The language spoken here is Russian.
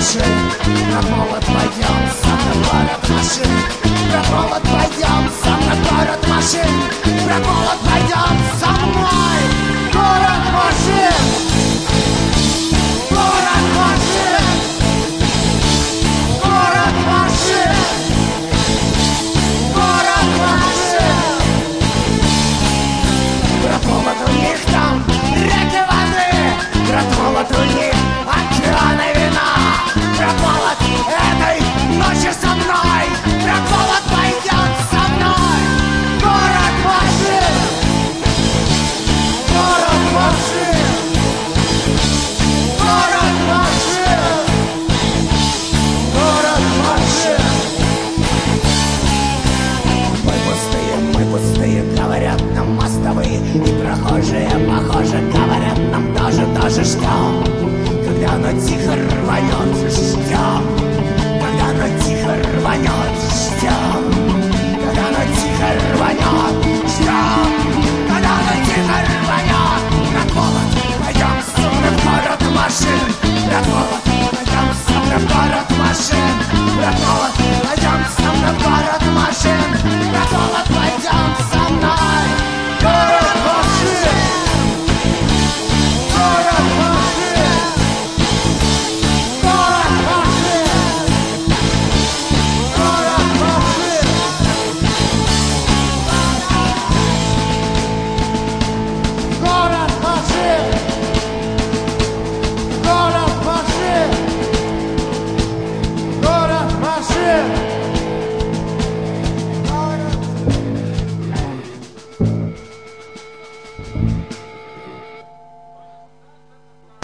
машин. На холод пойдем, сам на город машин. Про холод пойдем, сам на город машин. Про холод пойдем со мной. Город машин. Город машин. Город машин. Город машин. Про холод у них там реки воды. Про холод у них океаны вина. Про холод этой ночи со мной. Про холод пойдет со мной. Город машин. Город машин. Город машин. Город машин. Мы пустые, говорят нам мостовые. И прохожие, похоже, говорят нам тоже ждем. Когда оно тихо рванет, ждем. Когда оно тихо рванет, ждем. Когда оно тихо рванет, ждем. Когда оно тихо рванет. На холод пойдем, сука, в город машин. На холод пойдем, сука, в город машин. На холод пойдем, сука, в город машин. На холод пойдем со мной. Город машин. Город машин. Город машин. Город машин. Город машин. Город машин. Город машин. Город.